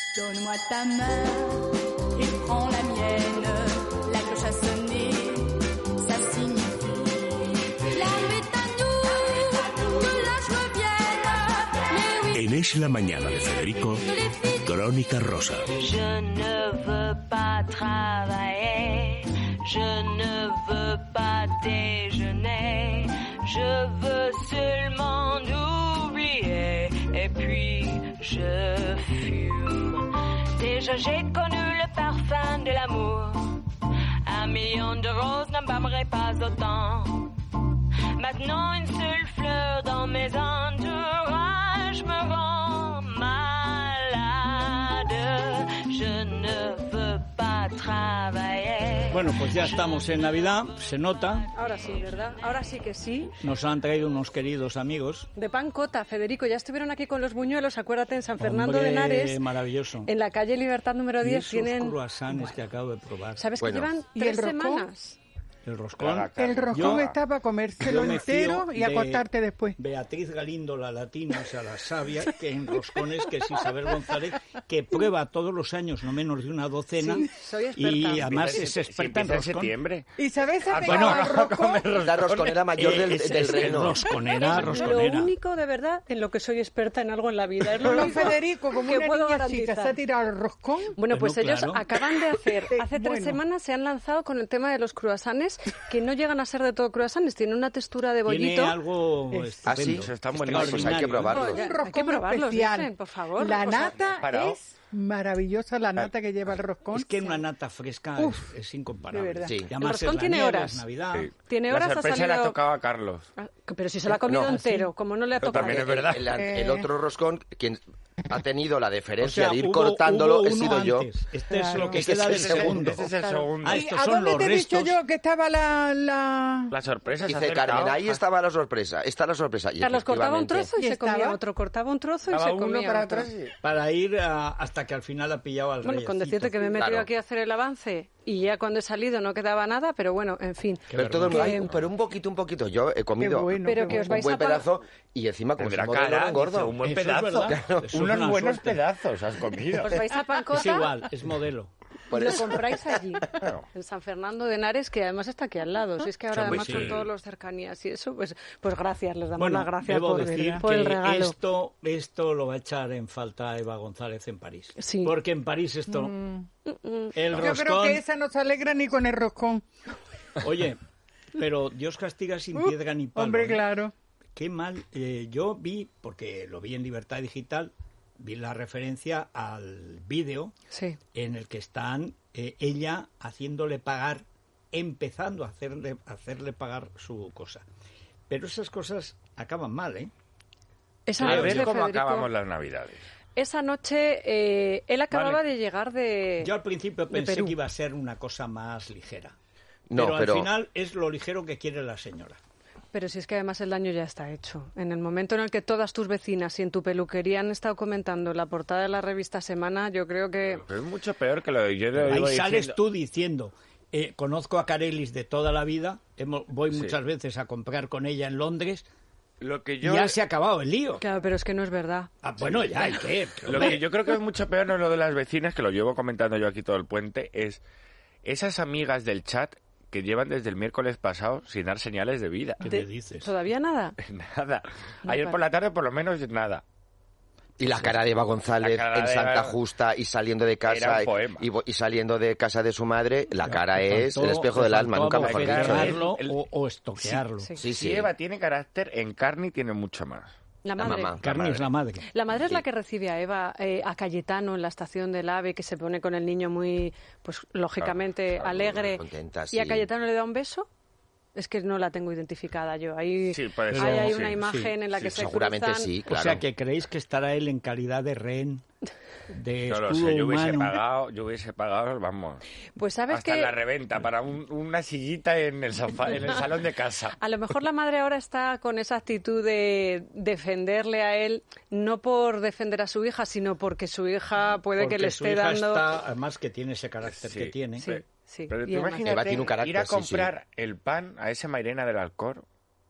Donne-moi ta main et prends la mienne. La cloche a sonné, ça signifie l'âme est à nous, que la joie vienne. En Es la Mañana de Federico, Crónica Rosa. Je ne veux pas travailler, je ne veux pas déjeuner, je veux seulement oublier et puis je fume. Déjà j'ai connu le parfum de l'amour, 1 million de roses n'embâmerait pas autant. Maintenant une seule fleur dans mes entourages me rend malade. Je ne veux pas travailler. Bueno, pues ya estamos en Navidad, se nota. Ahora sí, ¿verdad? Ahora sí que sí. Nos han traído unos queridos amigos. De Pancota, Federico, ya estuvieron aquí con los buñuelos, acuérdate, en San Fernando Hombre, de Henares. Maravilloso. En la calle Libertad número 10 esos tienen... croissants que acabo de probar. ¿Sabes que llevan ¿y el 3 roscón? semanas? El roscón. El roscón está para comérselo me entero fío y acostarte después. Beatriz Galindo, la latina, o sea, la sabia, que en roscones, que es Isabel González, que prueba todos los años no menos de una docena. Sí, soy experta. Y además es experta en en roscón. septiembre. ¿Y sabes a bueno, el roscón? La rosconera mayor del Es reino. rosconera. Lo único de verdad en lo que soy experta en algo en la vida. Es lo Pero único Federico, como que una puedo niña chica, garantizar. ¿se ha tirado el roscón? Bueno, pues Bueno, ellos claro. acaban de hacer, hace 3 Bueno. semanas se han lanzado con el tema de los croissants, que no llegan a ser de todo croissants, tienen una textura de bollito. Tiene algo Ah, sí, estupendo. eso está buenísimo. Pues hay que probarlo. Oye, Un roscón hay que probarlos, especial. dicen, por favor. La O sea, nata parado. es maravillosa, la nata que lleva el roscón. Es que una nata fresca es incomparable. de verdad. Sí. Y además El roscón es la tiene nieve, horas. es Navidad. Sí. Tiene La horas, ha sorpresa le ha salido... tocado a Carlos. Pero si se lo ha comido No. entero, como no le ha Pero tocado. también es verdad. El otro roscón, quien ha tenido la O deferencia sea, de ir hubo cortándolo, he uno sido yo. antes. Este es Claro. lo que Ese queda es del el segundo. segundo. Ese es el segundo. Ah, ¿Y estos a son dónde los te he dicho restos. yo que estaba la... La sorpresa se ha Dice acercado. Carmen, ahí estaba la sorpresa. Está la sorpresa. Y Carlos cortaba un efectivamente- trozo y ¿Y se comía estaba? otro, cortaba un trozo y Estaba se uno comía para otro. atrás y... Para ir hasta que al final ha pillado al Bueno, rey. con decirte que me he metido Claro. aquí a hacer el avance y ya cuando he salido no quedaba nada, pero bueno, en fin. Pero, todo el vergüenza. mundo, pero un poquito. Yo he comido Qué bueno, Pero qué que os bueno. vais un buen a pa- pedazo y encima como Tendrá soy modelo cara, no engordo. dice, un buen Eso es pedazo. verdad. Eso es Unos una buenos suerte. pedazos has comido. Os vais a Es Pancota igual, es modelo. Por y lo eso. compráis allí, en San Fernando de Henares, que además está aquí al lado. Si es que ahora Sí, además sí. con todos los cercanías y eso, pues gracias, les damos Bueno, las gracias debo por, decir por el que regalo. esto lo va a echar en falta Eva González en París. Sí. Porque en París esto... El Yo creo roscón... que esa no se alegra ni con el roscón. Oye, pero Dios castiga sin piedra ni palo. Hombre, ¿eh? claro. Qué mal. Yo vi, porque lo vi en Libertad Digital, vi la referencia al vídeo Sí. en el que están ella haciéndole pagar, empezando a hacerle pagar su cosa. Pero esas cosas acaban mal, ¿eh? Esa A noche, ver cómo Federico, acabamos las Navidades. esa noche él acababa Vale. de llegar de Yo al principio pensé Perú. que iba a ser una cosa más ligera. No, pero pero al final es lo ligero que quiere la señora. Pero si es que además el daño ya está hecho. En el momento en el que todas tus vecinas y en tu peluquería han estado comentando la portada de la revista Semana, yo creo que... Pero es mucho peor que lo de yo lo Ahí digo sales diciendo. tú diciendo, conozco a Carelis de toda la vida, voy Sí. muchas veces a comprar con ella en Londres, Lo que y yo ya se ha acabado el lío. Claro, pero es que no es verdad. Ah, bueno, ya hay que... Lo que yo creo que es mucho peor no es lo de las vecinas, que lo llevo comentando yo aquí todo el puente, es esas amigas del chat que llevan desde el miércoles pasado sin dar señales de vida. ¿Qué me dices? ¿Todavía nada? Nada. Ayer vale. por la tarde por lo menos nada. Y la cara de Eva González La cara en de Santa Eva- Justa y saliendo de Era casa un poema. y saliendo de casa de su madre, la cara Le es faltó- el espejo le del alma, faltó nunca mejor dicho. abocarlo El- o estoquearlo. Sí. Sí, Si sí. Eva tiene carácter, en Carni tiene mucho más. La La madre. mamá. Carmen es la madre. La madre es Sí. la que recibe a Eva, a Cayetano en la estación del AVE, que se pone con el niño muy, pues lógicamente Claro, alegre. contenta, ¿Y a sí. Cayetano le da un beso? Es que no la tengo identificada yo. Ahí Sí, puede hay, ser, hay sí, una sí, imagen en la que sí, se Seguramente cruzan. sí, O claro. sea, que creéis que estará él en calidad de rehén, de No lo escudo sé, humano. yo hubiese pagado, vamos, Pues sabes hasta que la reventa para una sillita en el sofá, en el salón de casa. a lo mejor la madre ahora está con esa actitud de defenderle a él, no por defender a su hija, sino porque su hija puede Porque que le su esté hija dando... está, además que tiene ese carácter Sí. que tiene. Sí, sí. Pero Y tú además- imagínate Eva tiene un carácter, ir a sí, sí. comprar el pan a ese Mairena del Alcor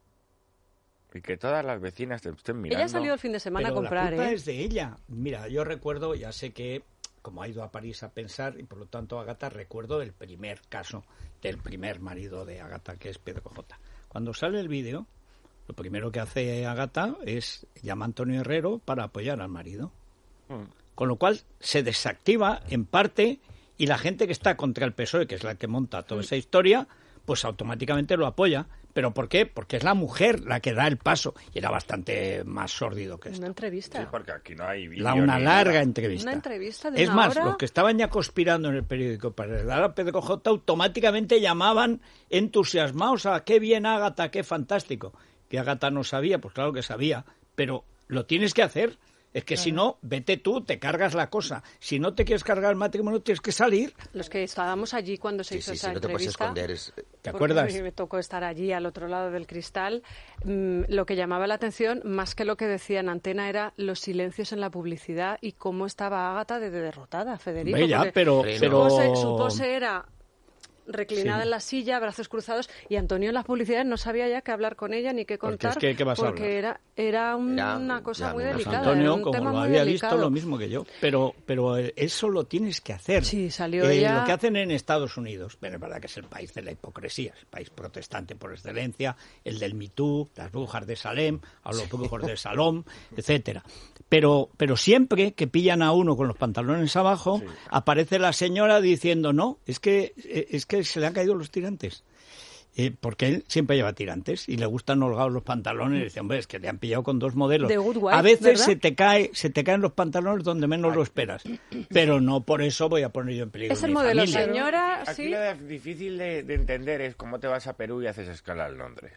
y que todas las vecinas te estén mirando. Ella ha salido el fin de semana Pero a comprar, la culpa ¿eh? es de ella. Mira, yo recuerdo, ya sé que como ha ido a París a pensar, y por lo tanto Ágata recuerdo del primer caso del primer marido de Ágata, que es Pedro J. Cuando sale el vídeo, lo primero que hace Ágata es llama a Antonio Herrero para apoyar al marido. Con lo cual se desactiva en parte y la gente que está contra el PSOE, que es la que monta toda esa historia, pues automáticamente lo apoya. ¿Pero por qué? Porque es la mujer la que da el paso. Y era bastante más sórdido que esto. Una entrevista. Sí, porque aquí no hay vídeo Una ni larga nada. entrevista. Una entrevista de Es una más, hora. los que estaban ya conspirando en el periódico para dar a Pedro J automáticamente llamaban entusiasmados a qué bien Ágata, qué fantástico. Que Ágata no sabía, pues claro que sabía, pero lo tienes que hacer. Es que si no, vete tú, te cargas la cosa. Si no te quieres cargar el matrimonio, tienes que salir. Los que estábamos allí cuando se hizo esa no te puedes entrevista... esconder. ¿Te porque acuerdas? me tocó estar allí al otro lado del cristal. Lo que llamaba la atención, más que lo que decía en antena, era los silencios en la publicidad y cómo estaba Ágata de derrotada, Federico. Hombre, ya, porque pero... su pose era reclinada Sí. en la silla, brazos cruzados, y Antonio en las publicidades no sabía ya qué hablar con ella ni qué Porque contar, es que, ¿qué vas a porque era una cosa ya, muy pues delicada. Antonio, era un como tema lo muy había delicado. visto, lo mismo que yo. Pero eso lo tienes que hacer. Sí, salió ella... Lo que hacen en Estados Unidos, bueno, es verdad que es el país de la hipocresía, es el país protestante por excelencia, el del Me Too, las brujas de Salem, a los brujos de Salom, etcétera. Pero siempre que pillan a uno con los pantalones abajo, aparece la señora diciendo, no, es que se le han caído los tirantes. Porque él siempre lleva tirantes y le gustan holgados los pantalones y dice, hombre, es que le han pillado con dos modelos. The Good Wife, a veces ¿verdad? se te caen los pantalones donde menos lo esperas, pero no por eso voy a poner yo en peligro Es el mi modelo, familia. señora, Aquí sí. lo difícil de entender es cómo te vas a Perú y haces escala en Londres.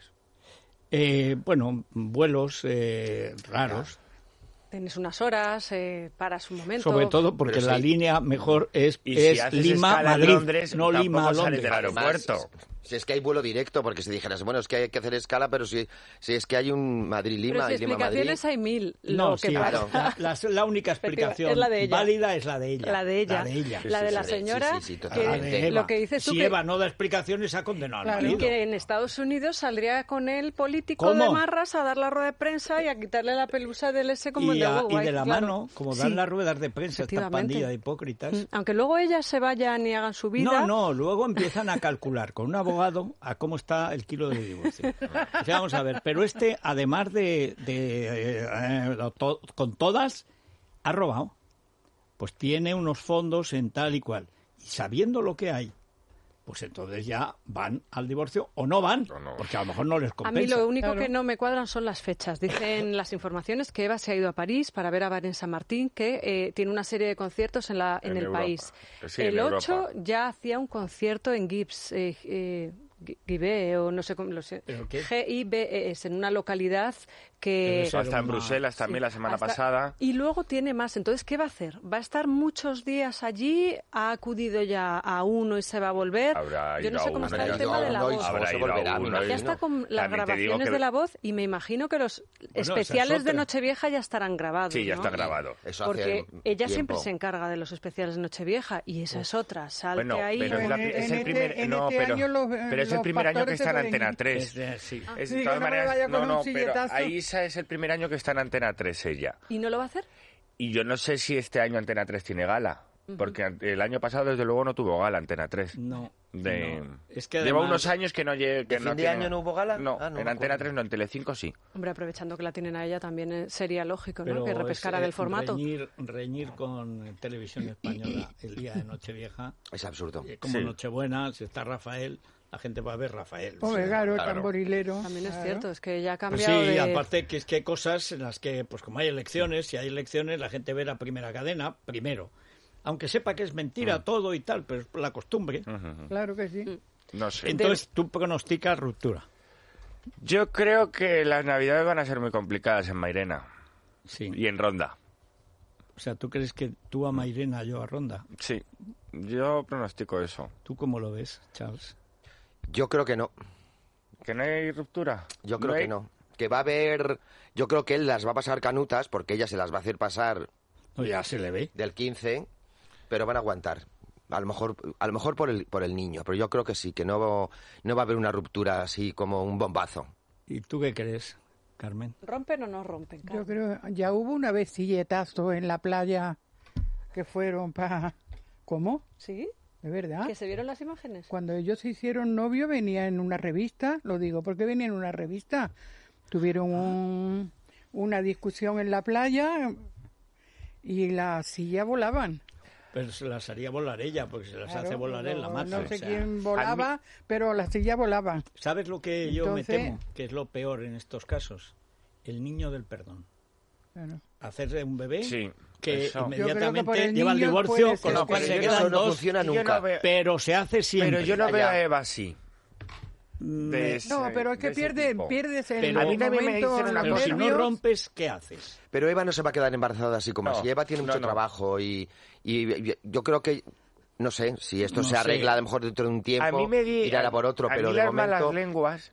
Bueno, vuelos raros, Tienes unas horas para su momento. sobre todo porque Pero la sí. línea mejor es Y si haces escala en Lima-Madrid, Londres, no tampoco Lima-Londres. sales del aeropuerto. Si es que hay vuelo directo, porque si dijeras, bueno, es que hay que hacer escala, pero si es que hay un Pero Madrid-Lima si y Lima-Madrid. explicaciones hay mil. No, Lo que sí, pasa- la única explicación es la de ella. válida es la de ella. La de ella. La de ella. La de la sí, señora, sí, que totalmente. La de Eva. lo que dices tú, si que, Eva no da explicaciones, ha condenado al Claro. marido. que en Estados Unidos saldría con el político ¿Cómo? de marras a dar la rueda de prensa y a quitarle la pelusa del S como el de Hugo y de White, la claro. mano, como Sí, dan las ruedas de prensa, esta efectivamente. pandilla de hipócritas. Aunque luego ellas se vayan y hagan su vida. No, luego empiezan a calcular con un abogado a cómo está el kilo de divorcio. O sea, vamos a ver, pero además con todas, ha robado. Pues tiene unos fondos en tal y cual. Y sabiendo lo que hay, pues entonces ya van al divorcio o no van, porque a lo mejor no les A compensa. mí lo único Claro. que no me cuadran son las fechas. Dicen las informaciones que Eva se ha ido a París para ver a Vanessa Martín, que tiene una serie de conciertos en el Europa. país. Sí, El en 8 Europa. ya hacía un concierto en Gibbs, Gibe, o no sé cómo lo sé. ¿Pero qué? G-I-B-E-S, en una localidad que... Debe ser Hasta en una- Bruselas también Sí, la semana hasta- pasada. Y luego tiene más. Entonces, ¿qué va a hacer? ¿Va a estar muchos días allí? ¿Ha acudido ya a uno y se va a volver? Habrá Yo no ido sé a cómo uno, está el habrá tema ido a de la uno y voz. se Habrá ido a volverá, uno. me Ya imagino. está con las También te digo grabaciones que- de la voz y me imagino que los esa es especiales de otra. Nochevieja ya estarán grabados. Sí, ya ¿no? está grabado. Eso Porque hace ella tiempo. siempre se encarga de los especiales de Nochevieja y esa es otra. Salte Bueno, ahí. pero es, En es este- el primer, en no, este pero, año los- pero es el los primer año que pastores está en se pueden Antena ir. 3. Sí. Es, Sí, de que todas no me maneras, vaya con no, un pero silletazo. ahí es el primer año que está en Antena 3 ella. ¿Y no lo va a hacer? Y yo no sé si este año Antena 3 tiene gala, porque el año pasado desde luego no tuvo gala Antena 3. No. De... no. Es que Lleva además- unos años que no llega. ¿De fin de año no hubo gala? No, Ah, no en me Antena acuerdo. 3 no, en Telecinco sí. Hombre, aprovechando que la tienen a ella también sería lógico, ¿no? Pero Que repescara es, del formato. Reñir con Televisión Española el día de Nochevieja, Es absurdo. como Sí. Nochebuena, si está Rafael, la gente va a ver Rafael. Pues o sea, claro, claro. tamborilero. También es claro. cierto, es que ella ha pues cambiado sí, de... aparte que es que hay cosas en las que, pues como hay elecciones, si hay elecciones, la gente ve la primera cadena primero. Aunque sepa que es mentira todo y tal, pero es la costumbre. Claro que sí. No sé. Entonces tú pronosticas ruptura. Yo creo que las navidades van a ser muy complicadas en Mairena Sí. y en Ronda. O sea, ¿tú crees que tú a Mairena, yo a Ronda? Sí, yo pronostico eso. ¿Tú cómo lo ves, Charles? Yo creo que no. ¿Que no hay ruptura? Yo creo hay- que no. Que va a haber... Yo creo que él las va a pasar canutas porque ella se las va a hacer pasar No, ya se le ve. del 15, pero van a aguantar. A lo mejor por el niño, pero yo creo que sí, que no va a haber una ruptura así como un bombazo. ¿Y tú qué crees, Carmen? ¿Rompen o no rompen? Yo creo, ya hubo una vez silletazo en la playa que fueron para... ¿Cómo? ¿Sí? ¿De verdad? ¿Que se vieron las imágenes? Cuando ellos se hicieron novio venía en una revista, lo digo porque venía en una revista. Tuvieron una discusión en la playa y las sillas volaban. Pero se las haría volar ella, porque se las Claro, hace volar en la mata. No sé o sea, quién volaba, pero las sillas volaban. ¿Sabes lo que yo Entonces- me temo? Que es lo peor en estos casos. El niño del perdón. Claro. Hacerse un bebé Sí, que eso. Yo creo que por inmediatamente el lleva el niño divorcio, puede con ser lo cual que se eso quedan no dos, funciona Yo nunca. no veo- pero se hace siempre. Pero yo no Ya, veo ya. a Eva así. De ese- No, pero es que de ese tipo. pierdes el Pero- A mí también me momento, dicen una los Pero si no nervios. rompes, ¿qué haces? Pero Eva no se va a quedar embarazada así como No, así. Eva tiene mucho no. trabajo y yo creo que, no sé, si esto No se sé. arregla a lo mejor dentro de un tiempo, A mí me irá por otro, a pero mí de las malas momento... lenguas,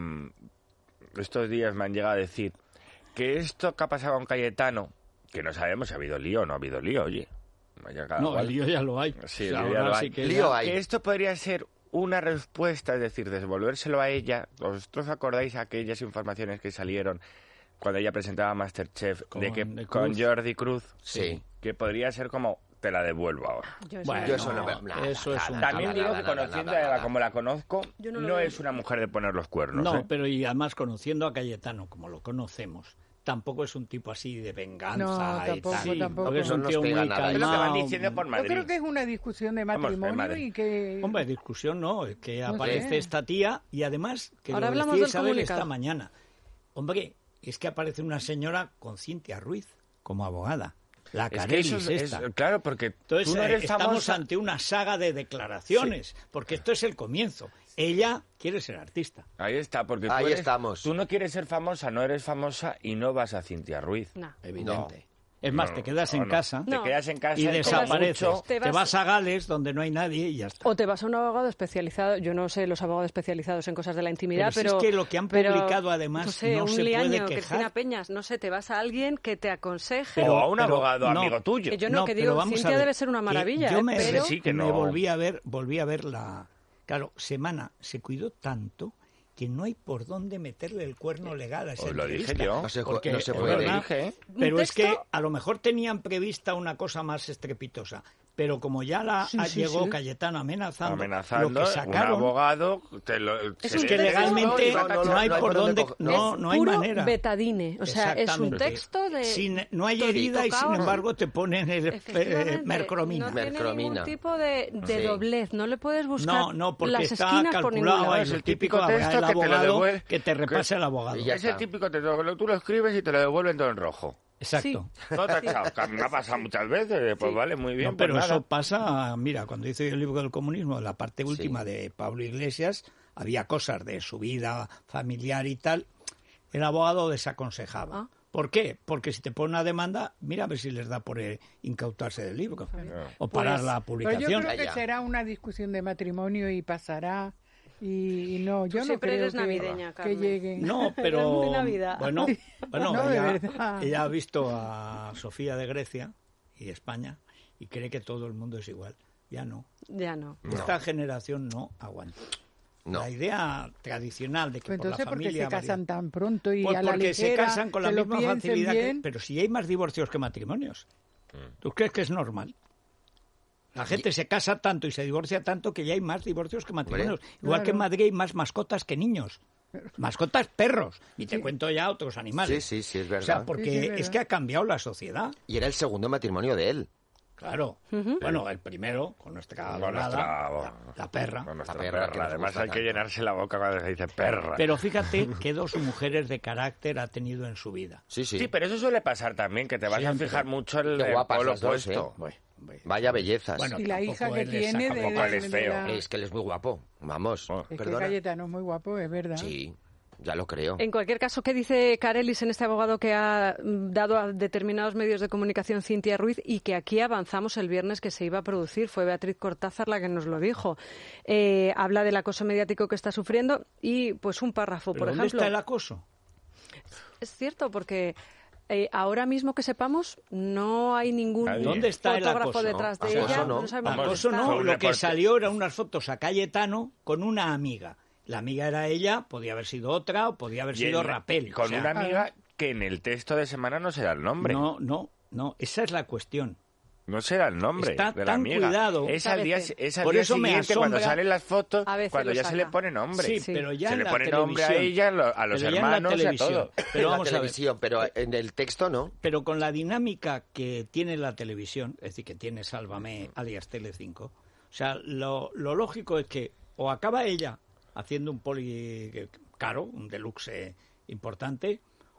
estos días me han llegado a decir que esto que ha pasado con Cayetano, que no sabemos si ha habido lío o no ha habido lío, oye. Vaya cada No, cual. el lío ya lo hay. Sí, O sea, el lío ya ahora lo sí hay. que Lío ya- hay. Que esto podría ser una respuesta, es decir, devolvérselo a ella. ¿Vosotros acordáis aquellas informaciones que salieron cuando ella presentaba Masterchef de que De con Cruz. Jordi Cruz? Sí. Que podría ser como, te la devuelvo ahora. Yo eso Bueno, no. Yo eso no veo nada, eso es nada, un nada, También nada, digo nada, que conociendo nada, a Eva nada. como la conozco, Yo no lo no veo. es una mujer de poner los cuernos. No, ¿eh? pero y además conociendo a Cayetano como lo conocemos, tampoco es un tipo así de venganza No, y tampoco, tal. Sí, tampoco. Porque es No un nos tío muy pega nada. Es lo que van calmado. diciendo por Yo Madrid. creo que es una discusión de Vamos, en matrimonio Madrid. y que... Hombre, discusión no, es que No aparece sé. esta tía y además, que Ahora lo hablamos decía del Isabel comunicado. esta mañana. Hombre, es que aparece una señora con Cintia Ruiz como abogada. La Es que Carelis eso es esta. claro, porque Entonces, tú no eres estamos famosa. ante una saga de declaraciones, porque esto es el comienzo. Ella quiere ser artista. Ahí está, porque Ahí tú eres- estamos. Tú no quieres ser famosa, no eres famosa y no vas a Cintia Ruiz. No. Evidente. Es más, No, te quedas no, en no. casa No. Te quedas en casa y como desapareces. mucho. Te Te vas- vas a Gales, donde no hay nadie y ya está. O te vas a un abogado especializado, yo no sé los abogados especializados en cosas de la intimidad, Pero pero... si es que lo que han pero, publicado, además, no sé, no un se puede liaño, quejar. Cristina Peñas, no sé, te vas a alguien que te aconseje... O a un pero abogado no. amigo tuyo. Que yo no, que pero digo, vamos a Cintia ver, debe ser una que maravilla, yo me, pero... Sí, que me no. volví a ver la... Claro, Semana se cuidó tanto que no hay por dónde meterle el cuerno legal a esa Os lo dije entrevista. yo. No se, Porque, no se es puede. verdad, Lo dije, ¿eh? Pero Un es que texto- a lo mejor tenían prevista una cosa más estrepitosa. Pero como ya llegó Cayetano amenazando, Amenazando, lo que un sacaron... abogado... Es Es un que texto- legalmente No, no, no hay no hay por por dónde dónde... co- No hay puro manera. betadine, o sea, es un Exactamente. texto de... No hay herida y sin tocado. embargo te ponen el Efectivamente, mercromina. No tiene Mercromina. ningún tipo de Sí. doblez, no le puedes buscar No, porque las está esquinas por ningún calculado lado. ahí, Es el el típico típico texto el que te lo abogado devuelve- que te repase el abogado. Y ya Es el está. típico texto que tú lo escribes y te lo devuelven todo en rojo. Exacto. No tachado, que a mí me ha pasado muchas veces, pues vale, muy bien, No, pero pues nada. eso pasa, mira, cuando hice el libro del comunismo, la parte última de Pablo Iglesias, había cosas de su vida familiar y tal, el abogado desaconsejaba. Ah. ¿Por qué? Porque si te pone una demanda, mira a ver si les da por incautarse del libro o parar la Pero yo publicación. creo que Ya. será una discusión de matrimonio y pasará. Y no, yo no siempre creo eres que, navideña, que Carmen. lleguen. No, Eres pero muy Navidad. bueno, No, de ella, verdad. ella ha visto a Sofía de Grecia y España y cree que todo el mundo es igual. Ya no. Ya no. Esta generación no aguanta. No. La idea tradicional de que Pues entonces, por la ¿por qué familia se casan varía- tan pronto y Pues a la porque se ligera, casan con la que lo misma piensen facilidad bien? pero si hay más divorcios que matrimonios. ¿Tú crees que es normal? La gente se casa tanto y se divorcia tanto que ya hay más divorcios que matrimonios. Igual que en claro. Madrid hay más mascotas que niños. Mascotas perros. Y te cuento ya otros animales. Sí, es O verdad. sea, porque Sí, sí, es verdad. es que ha cambiado la sociedad. Y era el segundo matrimonio de él. Claro. Bueno, el primero, con nuestra Con dorada, nuestra- la perra. Con nuestra La perra, que perra. nos Además gusta hay que tanto. llenarse la boca cuando se dice perra. Pero fíjate qué dos mujeres de carácter ha tenido en su vida. Sí, sí. Sí, pero eso suele pasar también, que te vas Siempre. a fijar mucho en Qué el guapas polo las dos, opuesto. Bueno, Vaya bellezas. Bueno, Y la tampoco hija que él le tiene saca- de, Tampoco él es de feo. la- Es que él es muy guapo. Vamos. Oh. Es que Perdona. Cayetano es muy guapo, es verdad. Sí, ya lo creo. En cualquier caso, ¿qué dice Carelis en este abogado que ha dado a determinados medios de comunicación Cintia Ruiz y que aquí avanzamos el viernes que se iba a producir? Fue Beatriz Cortázar la que nos lo dijo. Habla del acoso mediático que está sufriendo y pues un párrafo, ¿Pero por dónde ejemplo. está el acoso? Es cierto, porque ahora mismo que sepamos no hay ningún Nadie. ¿Dónde está el fotógrafo acoso? detrás de Acoso ella. no. sabemos dónde Acoso está. no, Hombre, lo que porque- salió eran unas fotos a Cayetano con una amiga. La amiga era ella, podía haber sido otra o podía haber Y sido él, Rapel. Con o sea, una amiga que en el texto de semana no se da el nombre. No, esa es la cuestión. No será el nombre Está de la tan amiga. cuidado. Es al día, Por día eso me siguiente cuando asombra. salen las fotos, A veces cuando lo ya se le saca. pone nombre. Sí, Sí. pero ya Se en le la pone nombre a televisión. ella, a los Pero ya en la hermanos y a televisión. todo. Pero En la vamos a ver. televisión, pero en el texto no. Pero con la dinámica que tiene la televisión, es decir, que tiene Sálvame alias Telecinco, o sea, lo lógico es que o acaba ella haciendo un poli caro, un deluxe importante,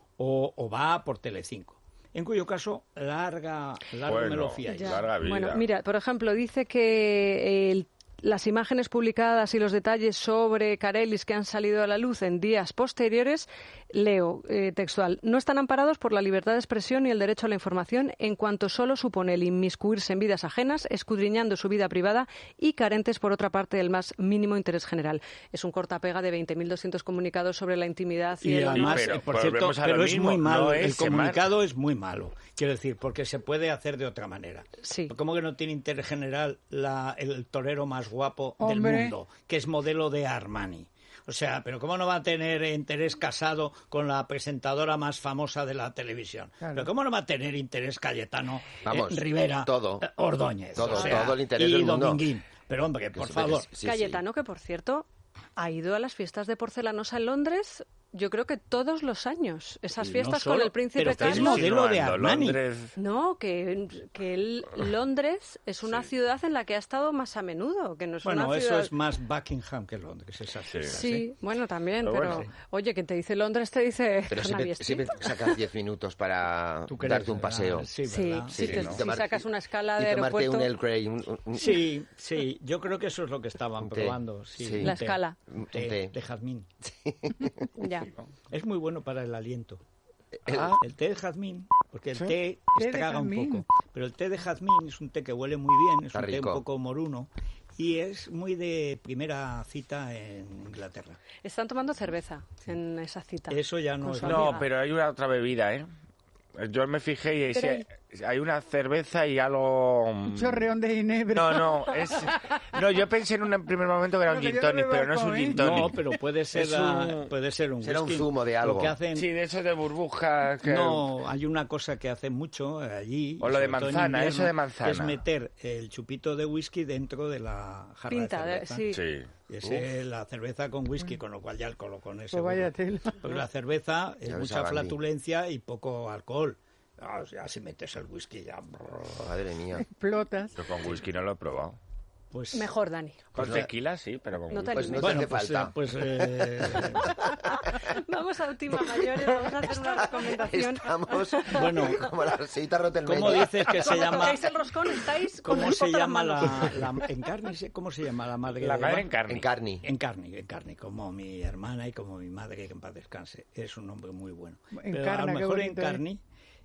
o va por Telecinco. En cuyo caso, largo me lo fiáis. Ya. Larga vida. Bueno, mira, por ejemplo, dice que las imágenes publicadas y los detalles sobre Carelis que han salido a la luz en días posteriores, leo textual, no están amparados por la libertad de expresión y el derecho a la información en cuanto solo supone el inmiscuirse en vidas ajenas, escudriñando su vida privada y carentes, por otra parte, del más mínimo interés general. Es un cortapega de 20.200 comunicados sobre la intimidad y Y el además, pero por cierto, volvemos a lo pero es mismo, muy malo. no El es comunicado es muy malo. Quiero decir, porque se puede hacer de otra manera. Sí. ¿Cómo que no tiene interés general el torero más guapo del Hombre. mundo, que es modelo de Armani? O sea, pero ¿cómo no va a tener interés casado con la presentadora más famosa de la televisión? Claro. ¿Pero cómo no va a tener interés Cayetano Vamos, Rivera todo. Ordóñez? Todo, O sea, todo el interés y del mundo. Dominguín. Pero hombre, por favor. Sí, Cayetano, que por cierto ha ido a las fiestas de porcelanosa en Londres, yo creo que todos los años. Esas Y no fiestas solo, con el príncipe pero que es Carlos. modelo de Insinuando, Armani. Londres. No, que Londres es una ciudad en la que ha estado más a menudo, que no es Bueno, una eso ciudad... es más Buckingham que Londres, esas fiestas, Sí, ¿eh? bueno, también, Pero pero, bueno, oye, quien te dice Londres te dice Pero Hernán siempre sacas 10 minutos para ¿Tú crees, darte un verdad? paseo. Sí, Sí, ¿verdad? si, Sí, ¿no? si sacas una escala y de tomarte aeropuerto... un Earl Grey. Sí, sí, yo creo que eso es lo que estaban Un té. probando. Sí, Sí. un La té, escala. un té Un té. de jazmín. Ya. Es muy bueno para el aliento. Ah. El té de jazmín, porque el té Té de estraga un jazmín. poco. Pero el té de jazmín es un té que huele muy bien, es Está un té rico. un poco moruno y es muy de primera cita en Inglaterra. Están tomando cerveza en esa cita. Eso ya no Con es su lo amiga. No, pero hay una otra bebida, ¿eh? Yo me fijé y Pero hay una cerveza y algo... Un chorreón de ginebra. No, yo pensé en un primer momento que era un Pero gin yo no tonic, me pero no es un barco, gin ¿eh? tonic. No, pero puede ser, Es un- puede ser un será un whisky. zumo de algo. Lo que hacen, Sí, de eso de burbujas. Que... no, hay una cosa que hacen mucho allí. O lo de sobre todo en manzana, invierno, eso de manzana. que es meter el chupito de whisky dentro de la jarra Pinta, de cerveza. sí. Sí. Y ese, la cerveza con whisky, con lo cual ya el colocón es Pues vaya seguro. tela. Porque la cerveza es Ya ves, mucha Abandi. flatulencia y poco alcohol. Ah, o sea, si metes el whisky ya... Madre mía. Explotas. Pero con whisky no lo he probado. Pues... Mejor, Dani. Con no- tequila sí, pero con No te whisky. Pues no te Bueno, hace falta. Vamos a última mayores, vamos a hacer una recomendación. Estamos Bueno, como la señorita Rottenmeier. ¿cómo dices que se Cuando llama... tocáis el roscón estáis con ¿Cómo el se copo en las llama manos. en Carni? ¿Cómo se llama la madre La de madre Eva? en carne. En Carni. En Carni, como mi hermana y como mi madre, que en paz descanse. Es un nombre muy bueno. En Pero Carna, a lo qué mejor en bonito es. Carni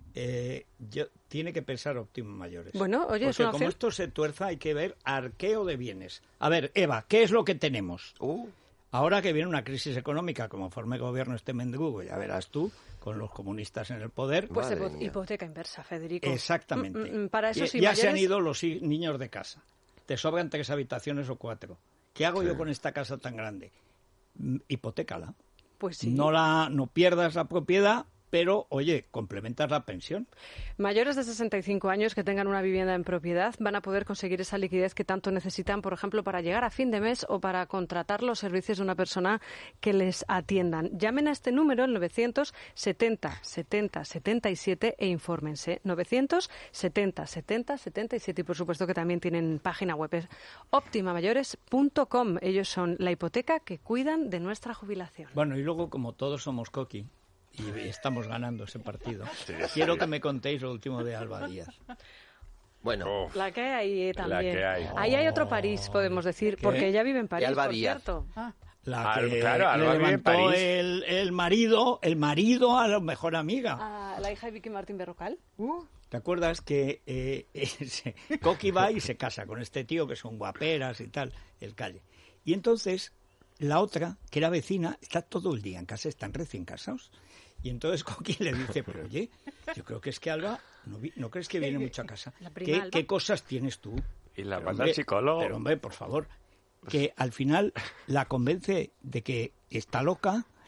tiene que pensar Óptimo Mayores. Bueno, oye, es Porque una como opción. esto se tuerza, hay que ver arqueo de bienes. A ver, Eva, ¿qué es lo que tenemos? Ahora que viene una crisis económica, como forme gobierno este mendrugo, ya verás tú, con los comunistas en el poder. Pues Madre mía. hipoteca inversa, Federico. Exactamente. Para eso Y- sí, ya se han mayores- ido los niños de casa. Te sobran 3 habitaciones o 4. ¿Qué hago yo con esta casa tan grande? Hipotécala. Pues sí. No pierdas la propiedad, pero, oye, complementas la pensión. Mayores de 65 años que tengan una vivienda en propiedad van a poder conseguir esa liquidez que tanto necesitan, por ejemplo, para llegar a fin de mes o para contratar los servicios de una persona que les atiendan. Llamen a este número, el 970 70 77 e infórmense. 970 70 77 y, por supuesto, que también tienen página web, es optimamayores.com. Ellos son la hipoteca que cuidan de nuestra jubilación. Bueno, y luego, como todos somos coqui y estamos ganando ese partido, quiero que me contéis lo último de Alba Díaz. Bueno, Uf, La que hay también. que hay. Ahí hay otro París, podemos decir, ¿Qué? porque ella vive en París, Alba por Díaz. cierto. La Al- que claro, Alba le vive en levantó París. el marido a la mejor amiga. Ah, la hija de Vicky Martín Berrocal. ¿Te acuerdas que Coqui va y se casa con este tío que son guaperas y tal, el Calle? Y entonces la otra, que era vecina, está todo el día en casa, están recién casados. Y entonces Coqui le dice, pero oye, yo creo que es que Alba, ¿no crees que viene mucho a casa? La prima Alba. ¿Qué cosas tienes tú? Y la Pero, manda hombre, al psicólogo. Pero hombre, por favor, que al final la convence de que está loca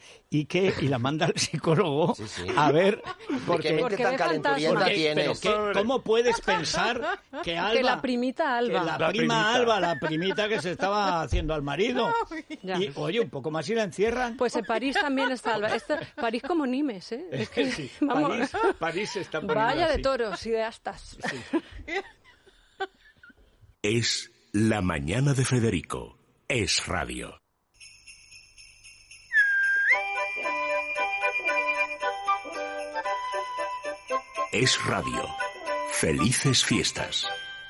y la manda al psicólogo a ver porque ¿Por qué ve fantasmas? pero ¿cómo puedes pensar que Alba, que la primita Alba, que la prima Alba, la primita que se estaba haciendo al marido, Ya. y oye, un poco más y la encierran? Pues en París también está Alba. París como Nimes, ¿eh? Es que, Sí, vamos, París se está poniendo vaya de así. toros y de astas. Es La Mañana de Federico. Es radio. Es radio. Felices fiestas.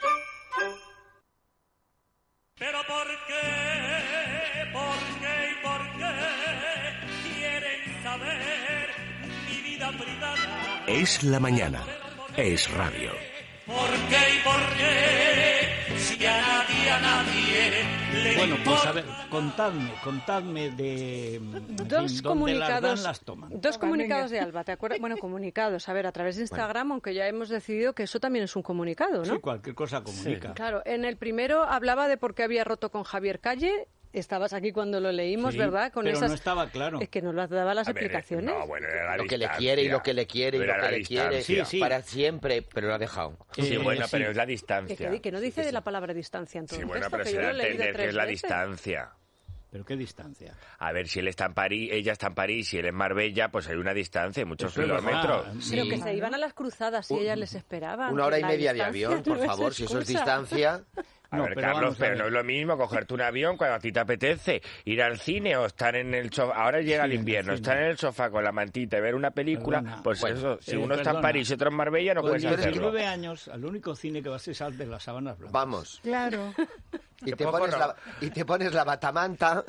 Pero ¿por qué? ¿Por qué y por qué quieren saber mi vida privada? Es la mañana. Es radio. ¿Por qué y por qué? Si a nadie le Bueno, pues importa. a ver, contadme de Dos dónde las comunicados, dan, las toman. dos comunicados de Alba, ¿te acuerdas? Bueno, comunicados, a ver, a través de Instagram, aunque ya hemos decidido que eso también es un comunicado, ¿no? Sí, cualquier cosa comunica. Claro, en el primero hablaba de por qué había roto con Javier Calle. Estabas aquí cuando lo leímos, Sí, ¿verdad? Con pero esas... no estaba claro. Es que no las daba las A ver, explicaciones. no, bueno, era la Lo que le distancia. quiere y lo que le quiere y Era lo la que le quiere distancia. Sí. para siempre, pero lo ha dejado. Sí, bueno, sí. pero es la distancia. Que no dice de la palabra distancia en todo Sí, bueno, esto, pero que se yo da lo a he leído entender que 3 es la veces. distancia. ¿Pero qué distancia? A ver, si él está en París, ella está en París y él en Marbella, pues hay una distancia, hay muchos Eso es kilómetros. verdad. Pero que se iban a las cruzadas y ella les esperaba. Una hora y La media de distancia avión, por no es favor, si eso es excusa. distancia. A No, ver, pero Carlos, vamos a pero ver. no es lo mismo cogerte un avión cuando a ti te apetece ir al cine o estar en el sofá. Ahora llega el Sí, en el invierno, cine. estar en el sofá con la mantita y ver una película, Perdona. pues Bueno, eso, si eh, uno está en perdona. París y otro en Marbella, no Con puedes hacerlo. 19 años, al único cine que vas es al de las sábanas blancas. Vamos. Claro. Y Qué te, poco pones no. y te pones la batamanta.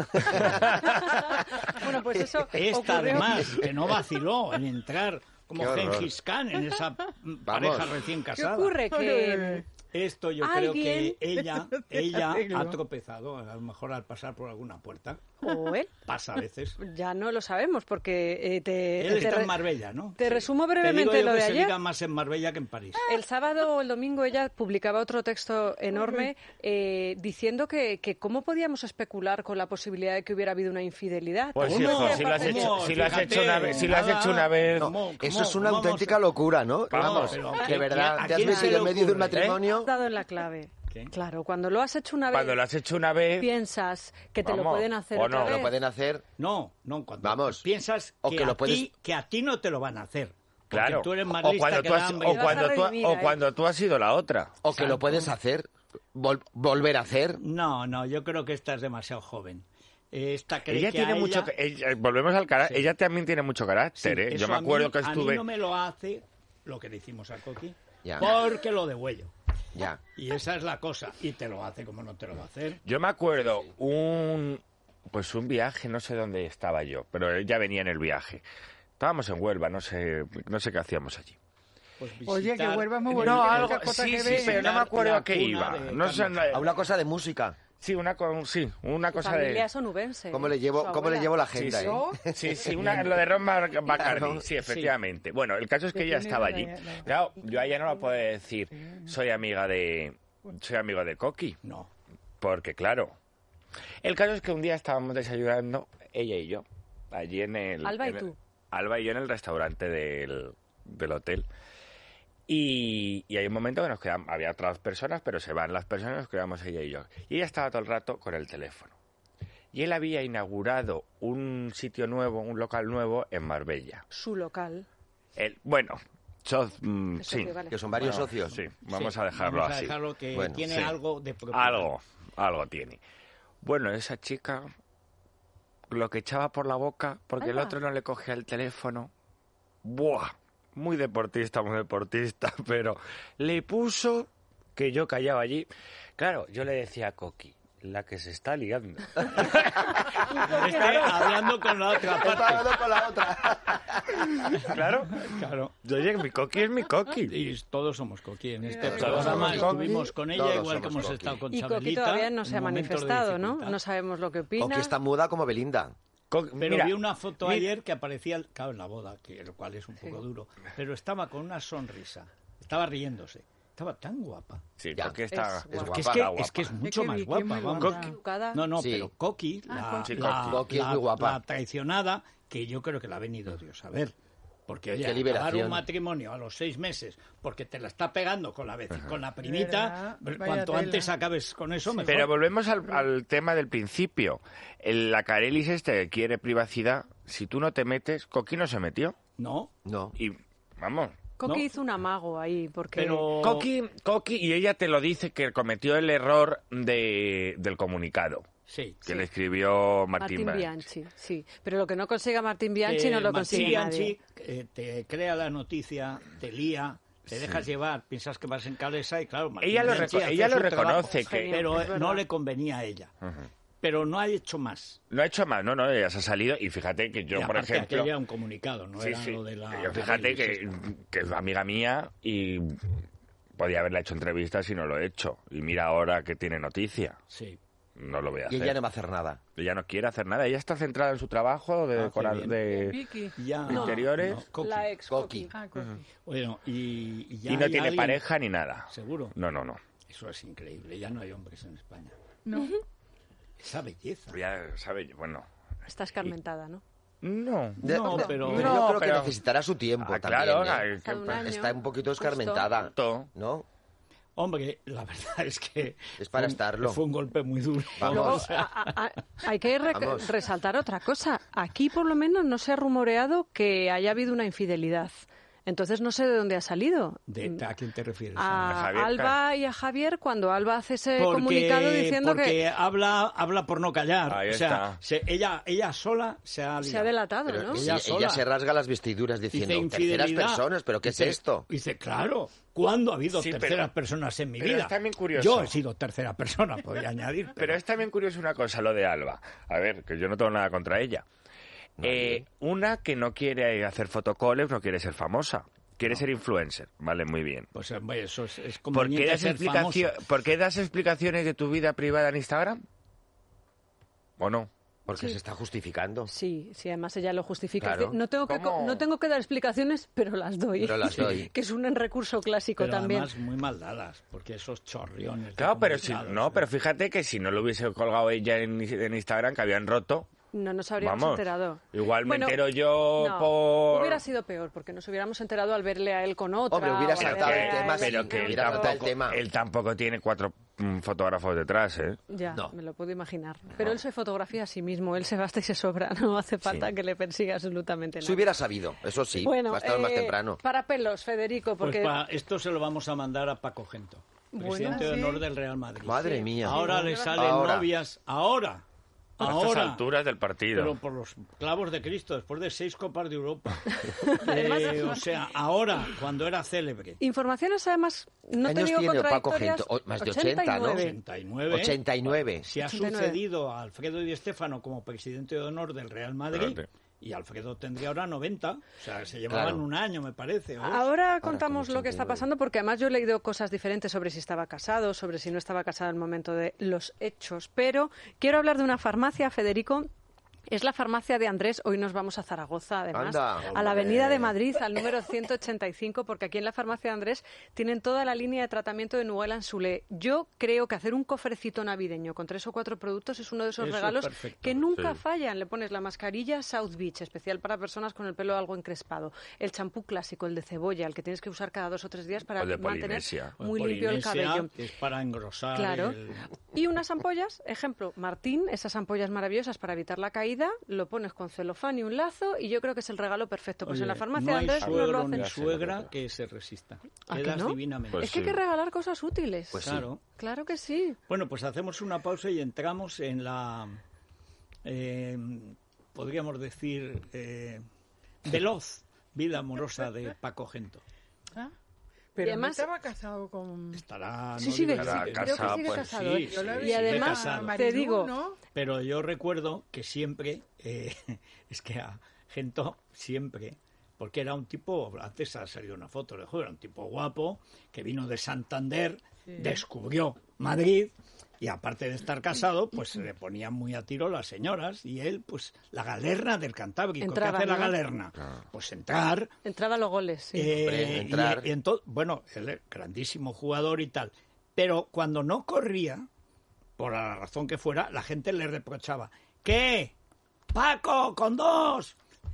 Bueno, pues eso Esta, ocurrió. además, que no vaciló en entrar como Qué horror. Gengis Khan en esa pareja recién ¿Qué casada. ocurre? Que Esto yo creo que Alguien- ella arreglo. ha tropezado, a lo mejor al pasar por alguna puerta. o él, Pasa a veces. ya no lo sabemos, porque te Él está re- en Marbella, ¿no? te resumo Te brevemente digo yo lo que de se ayer. liga más en Marbella que en París. El sábado o el domingo ella publicaba otro texto enorme diciendo que cómo podíamos especular con la posibilidad de que hubiera habido una infidelidad. Pues ¿Cómo? hijo, si lo has ¿Cómo? hecho, si lo has Fíjate, hecho una vez, si lo has nada. hecho una vez, No, ¿Cómo? eso es una ¿Cómo vamos auténtica a- locura, ¿no? Vamos, Vamos, pero de ¿a verdad, quién te has se le metido en medio de un ocurre? matrimonio. Has dado en la clave. ¿Qué? Claro, cuando lo has hecho una vez, cuando lo has hecho una vez, piensas que te lo Vamos, pueden hacer o otra no, vez. Lo pueden hacer. No, cuando Vamos. piensas O que, que lo a puedes- ti, que a ti no te lo van a hacer. Porque claro, tú eres más o lista cuando que tú la has, hambre. o Te vas a cuando tú, redimir, o cuando tú has sido la otra. O que lo puedes hacer. Volver a hacer. No, yo creo que esta es demasiado joven. Esta cree Ella que tiene a mucho, volvemos al carácter. Sí. Ella también tiene mucho Sí, carácter, ¿eh? eso Yo me a mí- acuerdo que A mí estuve. no me lo hace lo que le hicimos a Coqui, Ya. porque lo degüello. Ya. Y esa es la cosa. Y te lo hace como no te lo va a hacer. Yo me acuerdo un viaje, no sé dónde estaba yo, pero ella venía en el viaje. Estábamos en Huelva, no sé qué hacíamos allí. Pues Oye, que visitar- Huelva es muy en bonito, el- muchas algo, cosas sí, que sí, ver. pero no me acuerdo la a qué cuna iba. de No sé, Carmen. A una cosa de música. sí, una Tu cosa familia de. es onubense. ¿Cómo le Su llevo abuela. la Sí, agenda, sí. Sí, lo de Ron Bacardi, Claro. sí, efectivamente. Bueno, el caso es que ¿De ella quién estaba era allí. la- Claro, yo a ella no la puedo decir, soy amigo de Coqui, No. porque claro. El caso es que un día estábamos desayunando, ella y yo, allí en el... Alba y en el- tú. Alba y yo en el restaurante del hotel. Y hay un momento que nos quedamos, había otras personas, pero se van las personas, nos quedamos ella y yo. Y ella estaba todo el rato con el teléfono. Y él había inaugurado un sitio nuevo, un local nuevo en Marbella. Su local. Bueno, Eso sí. que vale. Que son varios Bueno, socios. Sí, vamos Sí, a dejarlo vamos a así. dejarlo que Bueno, tiene sí. algo de propiedad. Algo tiene. Bueno, esa chica lo que echaba por la boca, porque el Anda. otro no le cogía el teléfono. ¡Buah! Muy deportista, pero le puso que yo callaba allí. Claro, yo le decía a Coqui, la que se está liando. Hablando con la otra Está parte. hablando con la otra. Claro. Claro. Oye, mi Coqui es mi Coqui. Y todos somos Coqui. En este Todos programa somos Coqui. estuvimos con ella, Todos igual que somos hemos Coqui. estado con Y Coqui Chabelita. todavía no se ha en momentos de manifestado, ¿no? dificultad. No sabemos lo que opina. O que está muda como Belinda. Pero Mira, vi una foto mira, ayer que aparecía, claro, en la boda, lo cual es un poco duro, pero estaba con una sonrisa, estaba riéndose, estaba tan guapa. Sí, Ya. Coqui está Es Porque guapa. es que es mucho que más vi, que guapa, muy vamos. guapa. Educada. No, Sí. pero Coqui, Ah, Coqui. Coqui es muy guapa. la traicionada, que yo creo que la ha venido Dios a ver. Porque, oye, Qué acabar liberación. un matrimonio a los 6 meses porque te la está pegando con la con la primita, ¿Verdad? Vaya cuanto tela. antes acabes con eso, mejor. Pero volvemos al tema del principio. La Carelis que quiere privacidad. Si tú no te metes, Coqui no se metió. No, No. Y, vamos... Coqui No. hizo un amago ahí, porque... pero... Coqui, y ella te lo dice, que cometió el error del comunicado Sí. que le escribió Martín Bianchi. Bianchi, sí. Pero lo que no consiga Martín Bianchi no lo consigue Martín nadie. Bianchi, te crea la noticia, te lía, te dejas llevar, piensas que vas en calesa y claro, Martín Ella lo Bianchi hace ella lo su reconoce, trabajo, que... pero Es verdad. no le convenía a ella. Pero no ha hecho más. No ha hecho más, no, ella se ha salido y fíjate que yo, Y por aparte ejemplo... aquella un comunicado, no Sí, era sí. lo de la... Yo fíjate que es amiga mía y podía haberle hecho entrevistas y no lo he hecho. Y mira ahora que tiene noticia. Sí. No lo voy a Y hacer. ella no va a hacer nada. Ella no quiere hacer nada. Ella está centrada en su trabajo de, qué bien. de Vicky. Ya, interiores. no, Coqui. La ex Coqui. Coqui. Ah, Coqui. Bueno, y ya Y no hay tiene alguien- pareja ni nada. ¿Seguro? No. Eso es increíble. Ya no hay hombres en España. No. Esa belleza. Ya sabe, bueno... Está escarmentada, ¿no? No. No, pero- yo No, creo que pero- necesitará su tiempo Ah, también. claro, ¿eh? Está un año, Está un poquito justo. escarmentada, Justo. ¿no? Hombre, la verdad es que... Es para fue un- estarlo. Fue un golpe muy duro. Vamos. Luego, O sea, hay que Vamos. resaltar otra cosa. Aquí, por lo menos, no se ha rumoreado que haya habido una infidelidad. Entonces, no sé de dónde ha salido. ¿A quién te refieres? A Javier, Alba y a Javier, cuando Alba hace ese Porque- comunicado diciendo porque que habla por no callar. Ahí o sea, está. ella sola se ha se ha liado. delatado, Pero ¿no? ella ella sola. se rasga las vestiduras diciendo, Dice terceras infidelidad. personas, ¿pero qué es Dice- esto? Dice, claro, ¿cuándo ha habido Sí, pero- terceras personas en mi pero vida? es también curioso. Yo he sido tercera persona, podría añadir. Pero es también curioso una cosa, lo de Alba. A ver, que yo no tengo nada contra ella. Una que no quiere hacer fotocoles, no quiere ser famosa. Quiere ser influencer. Vale, muy bien. Pues hombre, eso es ¿Por conveniente qué, das ser famoso. ¿Por qué das explicaciones de tu vida privada en Instagram? ¿O no? Porque se está justificando. Sí, además ella lo justifica. Claro. Dice, no tengo que dar explicaciones, pero las doy. Pero las doy. Que es un recurso clásico Pero también. además muy mal dadas, porque esos chorriones... de Claro, pero si, comunicados, no, pero fíjate que si no lo hubiese colgado ella en Instagram, que habían roto, No nos habríamos vamos, enterado. igual me Bueno, entero yo no, por... Hubiera sido peor, porque nos hubiéramos enterado al verle a él con otra. Hombre, hubiera o a saltado verle el a tema, él- sí, Pero que él hubiera saltado el tampoco, tema. él tampoco tiene 4 fotógrafos detrás, ¿eh? Ya, No. me lo puedo imaginar. Pero él se fotografía a sí mismo, él se basta y se sobra, no hace falta que le persiga absolutamente nada. Si hubiera sabido, eso sí, Bueno, bastante más temprano. para pelos, Federico, Pues porque... esto se lo vamos a mandar a Paco Gento, Bueno, presidente de sí. honor del Real Madrid. Madre mía. Ahora le salen Ahora. novias, ahora, A estas ahora, alturas del partido. pero por los clavos de Cristo, después de 6 Copas de Europa. O sea, ahora, cuando era célebre. Informaciones, además, no te Años digo tiene Paco contradictorias. Gento? Más de 80, ¿no? 89. 89. 89. Se ha 89. sucedido a Alfredo Di Stéfano como presidente de honor del Real Madrid. Fíjate. Y Alfredo tendría ahora 90. O sea, se llevaban Claro. un año, me parece. ¿o dos? Ahora contamos con lo que está 89. pasando porque además yo he leído cosas diferentes sobre si estaba casado, sobre si no estaba casado en el momento de los hechos. Pero quiero hablar de una farmacia, Federico. Es la farmacia de Andrés. Hoy nos vamos a Zaragoza, además, Anda, a la Avenida de hombre. Madrid, al número 185, porque aquí en la farmacia de Andrés tienen toda la línea de tratamiento de Nuguel Anzulé. Yo creo que hacer un cofrecito navideño con 3 o 4 productos es uno de esos Eso es regalos perfecto. que nunca Sí. fallan. Le pones la mascarilla South Beach, especial para personas con el pelo algo encrespado. El champú clásico, el de cebolla, el que tienes que usar cada 2 o 3 días para O de mantener Polinesia. muy Pues limpio el Polinesia, cabello. que es para engrosar. Claro. el- Y unas ampollas, ejemplo, Martín, esas ampollas maravillosas para evitar la caída, lo pones con celofán y un lazo y yo creo que es el regalo perfecto. Pues Oye, en la farmacia no de hay Andrés nos lo suegro hacen. ni suegra que se resista. ¿A que Quedas no? divinamente. Pues Es que hay sí. que regalar cosas útiles. Pues sí. Claro. Claro que sí. Bueno, pues hacemos una pausa y entramos en la, podríamos decir, veloz vida amorosa de Paco Gento. Ah, pero Y además- no estaba casado con... Estará, Sí, no sigue, digo Estará que- creo que casado, sigue pues, casado. sí, Yo la sí, vi y además, casado. a te Marilú, digo, ¿no? Pero yo recuerdo que siempre, es que a Gento siempre, porque era un tipo, antes ha salido una foto, era un tipo guapo, que vino de Santander, descubrió Madrid, y aparte de estar casado, pues se le ponían muy a tiro las señoras, y él, pues, la galerna del Cantábrico. Entraba, ¿Qué hace la ¿no? galerna? Pues entrar, entraba a los goles, sí. Hombre, entrar. y bueno, él es grandísimo jugador y tal, pero cuando no corría, por la razón que fuera, la gente le reprochaba, ¿qué? Paco, con 2.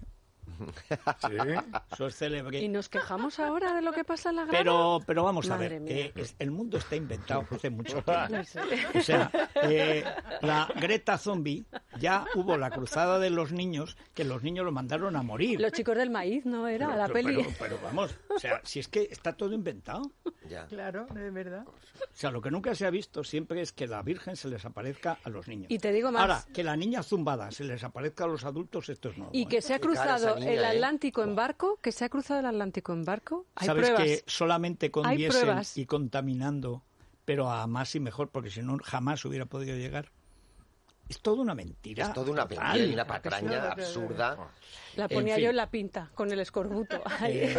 Sí, eso es célebre. ¿Y nos quejamos ahora de lo que pasa en la grada? Pero vamos a Madre ver, mía. el mundo está inventado hace mucho tiempo. No sé. O sea, la Greta Zombie, ya hubo la cruzada de los niños, que los niños lo mandaron a morir. Los chicos del maíz, ¿no era? La peli. Pero vamos, o sea, si es que está todo inventado. Ya. Claro, de verdad. O sea, lo que nunca se ha visto siempre es que la Virgen se les aparezca a los niños. Y te digo más. Ahora, que la niña zumbada se les aparezca a los adultos, esto es nuevo. Y que se ha Qué cara cruzado esa niña, el ¿eh? Atlántico en barco, que se ha cruzado el Atlántico en barco. Hay Sabes pruebas. que solamente con Hay diésel pruebas. y contaminando, pero a más y mejor, porque si no jamás hubiera podido llegar. Es todo una mentira. Es toda una total. mentira y una patraña absurda. La En ponía fin. yo en la pinta, con el escorbuto. Ahí.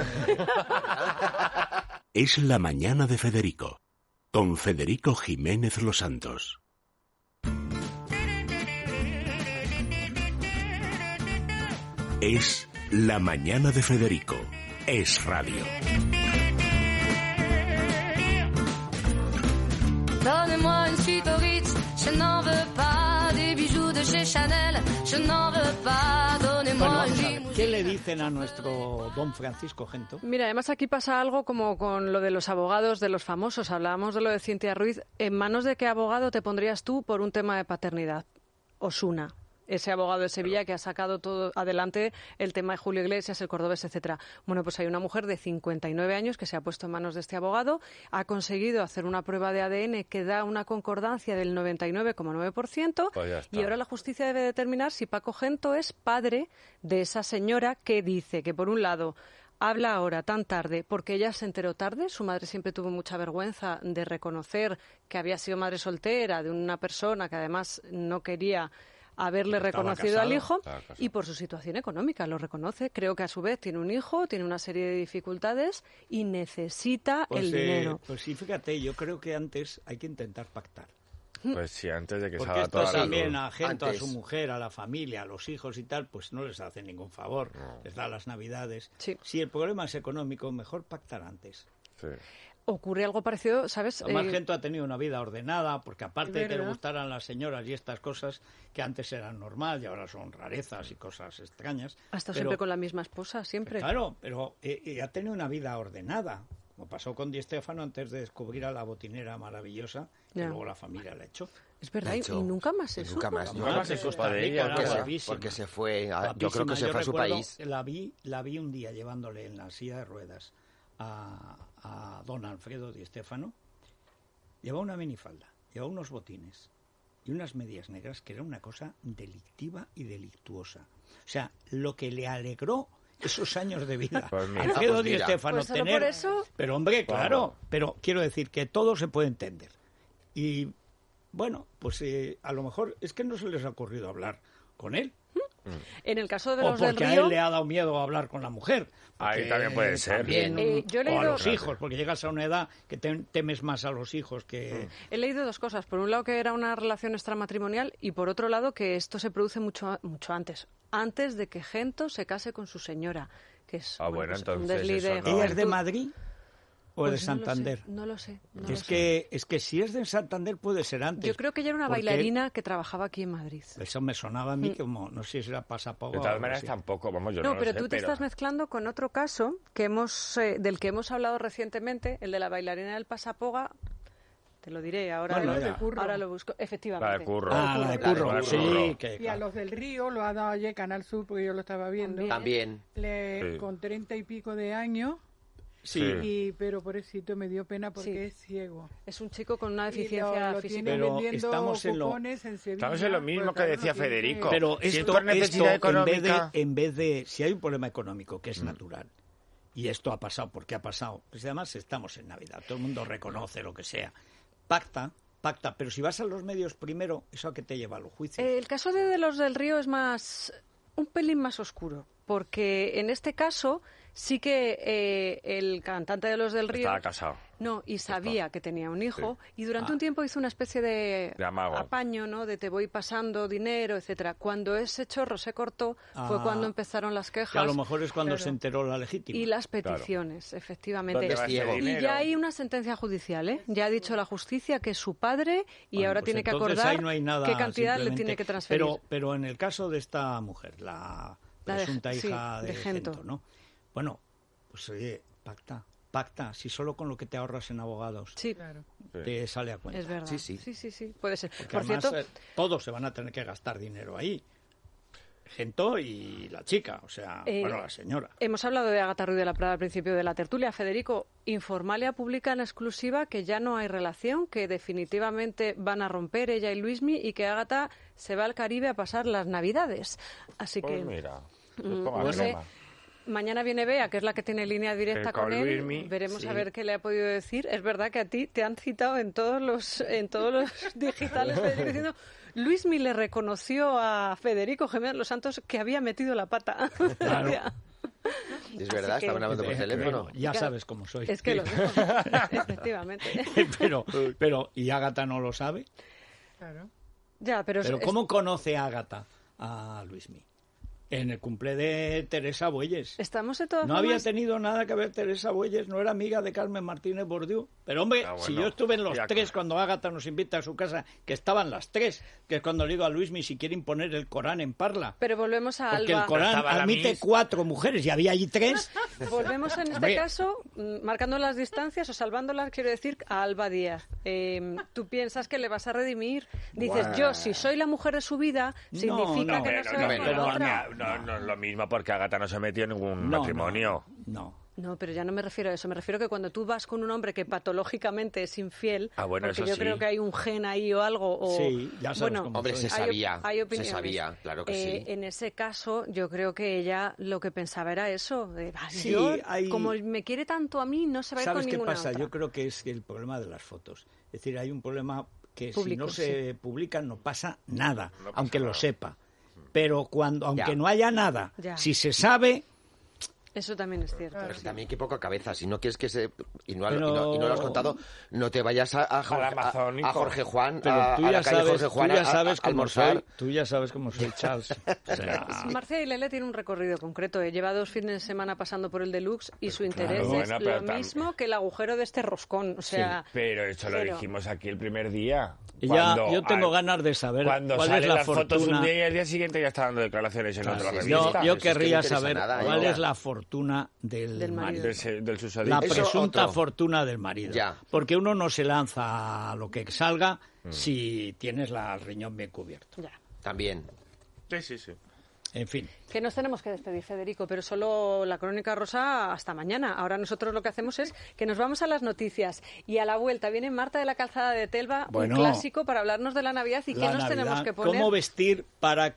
Es la mañana de Federico, con Federico Jiménez Los Santos. Es la mañana de Federico. Es radio. Donnez-moi une suite au Ritz, je n'en veux pas. Des bijoux de chez Chanel, je n'en veux pas. Bueno, Donnez-moi vamos une a ver, limousine. ¿qué le dicen a nuestro don Francisco Gento? Mira, además aquí pasa algo como con lo de los abogados de los famosos. Hablábamos de lo de Cintia Ruiz. ¿En manos de qué abogado te pondrías tú por un tema de paternidad? Osuna, ese abogado de Sevilla que ha sacado todo adelante el tema de Julio Iglesias, el cordobés, etcétera. Bueno, pues hay una mujer de 59 años que se ha puesto en manos de este abogado, ha conseguido hacer una prueba de ADN que da una concordancia del 99,9%, Pues ya está. y ahora la justicia debe determinar si Paco Gento es padre de esa señora que dice que, por un lado, habla ahora tan tarde porque ella se enteró tarde. Su madre siempre tuvo mucha vergüenza de reconocer que había sido madre soltera de una persona que además no quería haberle Estaba reconocido casado. al hijo, Estaba casado. y por su situación económica lo reconoce. Creo que a su vez tiene un hijo, tiene una serie de dificultades y necesita el dinero. Pues sí, fíjate, yo creo que antes hay que intentar pactar. Pues sí, antes de que Porque salga esto toda la también luz. a Gento, a Antes. su mujer, a la familia, a los hijos y tal, pues no les hace ningún favor. Les da las navidades. Sí. Si el problema es económico, mejor pactar antes. Sí. Ocurre algo parecido, ¿sabes? Además, Gento ha tenido una vida ordenada, porque aparte Es de que le verdad. gustaran las señoras y estas cosas, que antes eran normal y ahora son rarezas y cosas extrañas. Ha estado pero- siempre con la misma esposa, siempre. Claro, pero ha tenido una vida ordenada, como pasó con Di Stéfano antes de descubrir a la botinera maravillosa, que Ya. luego la familia le echó. Es verdad, De y hecho, nunca más se y supo. nunca más. Nunca más se Costa supo de ella, Rica, Porque era se, guapísima. porque se fue, yo creo Guapísima. que se Yo fue a su recuerdo, país. La vi un día llevándole en la silla de ruedas a don Alfredo Di Stéfano. Llevaba una minifalda, llevaba unos botines y unas medias negras, que era una cosa delictiva y delictuosa. O sea, lo que le alegró esos años de vida Pues mira. Alfredo Pues Di mira. Stéfano Pues solo tener... por eso- Pero hombre, claro, Vamos. pero quiero decir que todo se puede entender. Y bueno, pues a lo mejor es que no se les ha ocurrido hablar con él. En el caso de O los del porque a Río, él le ha dado miedo hablar con la mujer. Ahí Porque también puede ser. también, yo he o a leído- los hijos, porque llegas a una edad que temes más a los hijos que... he leído dos cosas. Por un lado, que era una relación extramatrimonial, y por otro lado, que esto se produce mucho antes de que Gento se case con su señora, que es Ah, bueno, un entonces desliz de eso no. ¿Ella es de juventud. Madrid o Pues de Santander? No lo sé. no es lo sé. que si es de Santander puede ser antes. Yo creo que ella era una porque bailarina que trabajaba aquí en Madrid. Eso me sonaba a mí como, no sé si era pasapoga De o todas algo maneras así. tampoco, vamos, yo No, no pero lo sé, tú te estás mezclando con otro caso que del que hemos hablado recientemente, el de la bailarina del Pasapoga. Te lo diré, ahora, Bueno, lo, ya. ahora lo busco. Efectivamente. La de Curro. Ah, la de Curro, La de sí, Curro. que Y a los del Río lo ha dado ayer Canal Sur, porque yo lo estaba viendo. También. Sí. Con 30 y pico de años, sí. pero pobrecito me dio pena porque Sí. es ciego. Es un chico con una Y deficiencia lo física. tienen Pero vendiendo estamos en lo- cupones en Sevilla. Estamos en lo mismo pues, que claro, decía no tiene Federico. que- Pero Si esto, es por necesidad económica. en vez de, si hay un problema económico que es natural, y esto ha pasado porque ha pasado, pues además estamos en Navidad, todo el mundo reconoce lo que sea, pacta, pero si vas a los medios primero, ¿eso a qué te lleva a los juicios? El caso de los del Río es un pelín más oscuro, porque en este caso sí que el cantante de los del Río... Estaba casado. No, y sabía que tenía un hijo, y durante Ah. un tiempo hizo una especie de amago. apaño, ¿no? De te voy pasando dinero, etcétera. Cuando ese chorro se cortó, fue Ah. cuando empezaron las Que a quejas lo mejor es cuando claro. se enteró la legítima. y las peticiones, efectivamente. ¿Dónde va ese ciego. Y dinero? ya hay una sentencia judicial, ¿eh? Ya ha dicho la justicia que es su padre y Bueno, ahora pues tiene que entonces acordar ahí no hay nada, qué cantidad le simplemente. tiene que transferir. Pero en el caso de esta mujer, la La de- presunta sí, hija de de Gento. Gento, ¿no? Bueno, pues oye, pacta, si solo con lo que te ahorras en abogados Sí, Claro. te sale a cuenta. es verdad. Sí, sí. Sí, puede ser. Porque Por además cierto, todos se van a tener que gastar dinero ahí. Gento y la chica, o sea, la señora. hemos hablado de Agatha Ruiz de la Prada al principio de la tertulia. Federico, Informalia publica en exclusiva que ya no hay relación, que definitivamente van a romper ella y Luismi y que Agatha se va al Caribe a pasar las Navidades. Así Pues que mira, pues ponga no sé. broma. Mañana viene Bea, que es la que tiene línea directa Con con él. Luismi, Veremos sí. a ver qué le ha podido decir. Es verdad que a ti te han citado en todos los digitales, Federico, diciendo Luismi le reconoció a Federico Jiménez Los Santos que había metido la pata. Claro. Es verdad, que- estaban hablando por teléfono. Ya Claro. sabes cómo soy. Es que lo dijo, efectivamente. pero, ¿y Ágata no lo sabe? Claro. Ya, pero, Pero ¿cómo conoce Ágata a Luismi? En el cumple de Teresa Bueyes. estamos de todas No había formas... tenido nada que ver Teresa Bueyes, no era amiga de Carmen Martínez Bordiú. Pero hombre, Ah, bueno. si yo estuve en los Ya, 3 cuando Ágata nos invita a su casa, que estaban las 3, que es cuando le digo a Luismi si quiere imponer el Corán en Parla. Pero volvemos a Porque Alba. el Corán Estaba la admite Miss. 4 mujeres y había allí 3. Volvemos en este Hombre. caso, marcando las distancias o salvándolas, quiero decir, a Alba Díaz. ¿Tú piensas que le vas a redimir? Dices, Bueno. yo, si soy la mujer de su vida, significa no, que no Pero se va con no, la no, otra. no es lo mismo porque Agatha no se metió en ningún matrimonio. No. No, pero ya no me refiero a eso. Me refiero que cuando tú vas con un hombre que patológicamente es infiel, Ah, bueno, porque eso yo sí. creo que hay un gen ahí o algo. O, Sí, ya sabes bueno, cómo Hombre, soy. se sabía. Hay Se opiniones. sabía, claro que sí. En ese caso, yo creo que ella lo que pensaba era eso. De, Sí, yo, hay- como me quiere tanto a mí, no se va a ir ¿Sabes con qué ninguna pasa? otra. Yo creo que es el problema de las fotos. Es decir, hay un problema que Público, si no se publican no pasa nada, No pasa aunque lo nada. sepa. Pero aunque Ya. no haya nada, Ya. si se sabe, Eso también es cierto. Pero sí. también qué poca cabeza. Si no quieres que se... Y no, Pero- y no lo has contado, no te vayas a Jorge, Amazónico. a Jorge Juan, pero a tú la ya calle sabes, Jorge Juan tú ya a sabes cómo almorzar. soy, tú ya sabes cómo soy, Charles. O sea, Marcia y Lele tiene un recorrido concreto. Lleva 2 fines de semana pasando por el Deluxe y su interés claro, es bueno, pero lo mismo que el agujero de este roscón. O sea, Pero eso lo cero. dijimos aquí el primer día. y ya, Cuando- yo tengo ganas de saber Cuando cuál es salen la las fotos fortuna. un día y al día siguiente ya está dando declaraciones en otra sí, sí. revista. Yo Es que no querría interesa saber nada, cuál ya. es la fortuna del Del marido. marido. Del La susodicho. Eso presunta otro. fortuna del marido. Ya. Porque uno no se lanza a lo que salga si tienes el riñón bien cubierto. ya. También. Sí. En fin. Que nos tenemos que despedir, Federico, pero solo la Crónica Rosa hasta mañana. Ahora nosotros lo que hacemos es que nos vamos a las noticias y a la vuelta viene Marta de la Calzada de Telva, Bueno, un clásico para hablarnos de la Navidad y qué La nos tenemos Navidad, que poner. ¿Cómo vestir para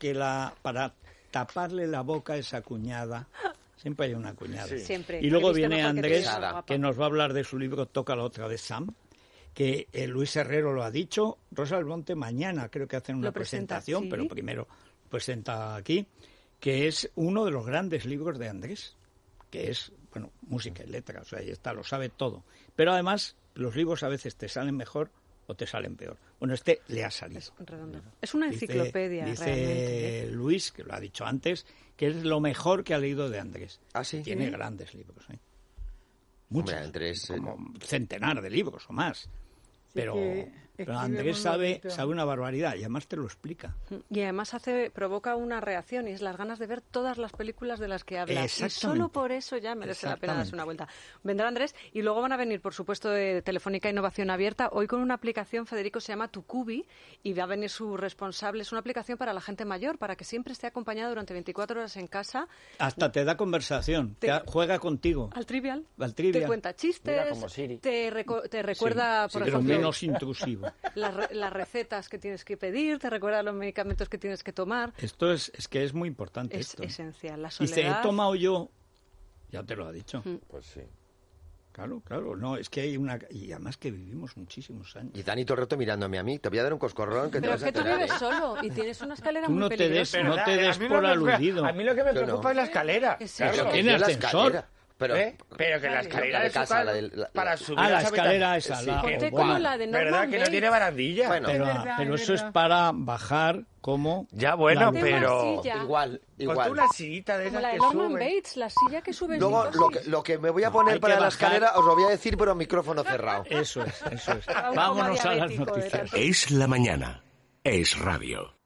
taparle la boca a esa cuñada? Siempre hay una cuñada. Sí. Siempre. Y luego Que viste viene mejor que te Andrés, queda, guapa. que nos va a hablar de su libro Toca la otra de Sam, que Luis Herrero lo ha dicho, Rosa del Monte mañana creo que hacen una Lo presenta, presentación, sí. pero primero presenta aquí, que es uno de los grandes libros de Andrés, que es, bueno, música y letra, o sea, ahí está, lo sabe todo. Pero además, los libros a veces te salen mejor o te salen peor. Bueno, este le ha salido. Redondo. Es una Dice- enciclopedia, dice realmente. Luis, que lo ha dicho antes, que es lo mejor que ha leído de Andrés. ¿Ah, sí? Tiene Sí. grandes libros, ¿eh? Muchos, Hombre, Andrés, como un centenar de libros o más. Pero, que pero escribe Andrés muy sabe bonito. una barbaridad y además te lo explica. Y además provoca una reacción y es las ganas de ver todas las películas de las que habla. Y Exactamente. solo por eso ya merece la pena darse una vuelta. Vendrá Andrés y luego van a venir, por supuesto, de Telefónica Innovación Abierta. Hoy con una aplicación, Federico, se llama Tucubi y va a venir su responsable. Es una aplicación para la gente mayor, para que siempre esté acompañada durante 24 horas en casa Hasta te da conversación, juega contigo. al trivial. Al trivial. Te cuenta chistes, Mira como Siri. te recuerda, Sí, por pero ejemplo, menos intrusivo. las recetas que tienes que pedir, te recuerda los medicamentos que tienes que tomar. Esto es que es muy importante. Es esto. esencial. La Dice, soledad. he tomado yo, ya te lo ha dicho. Pues sí. Claro, no, es que hay una... Y además que vivimos muchísimos años. Y Dani todo el rato mirándome a mí. Te voy a dar un coscorrón que te Pero vas es a que tú enterar, vives ¿eh? solo y tienes una escalera Tú muy no te des- peligrosa. no te des por aludido. A mí lo que me Yo preocupa no. es la escalera. Es Claro. eso. Pero ¿Tiene yo la ascensor? escalera, Pero, Pero que la escalera La de de su casa, casa, la de- para subir Ah, la a esa escalera habitación. esa, Sí. la... Ponte Guau. como la de Norman ¿Verdad que no Bates. tiene barandilla? Bueno, Pero, Es verdad, pero es eso es verdad. para bajar como... Ya, bueno, la- Ponte pero... una silla, igual, Ponte igual. una sillita de como esas la de que Norman suben. Bates, la silla que sube en Luego, psicosis. lo que me voy a hay poner que para la bajar. escalera os lo voy a decir, pero micrófono cerrado. Eso es. A un Vámonos coma a las diabético de noticias. tanto. Es la mañana. Es radio.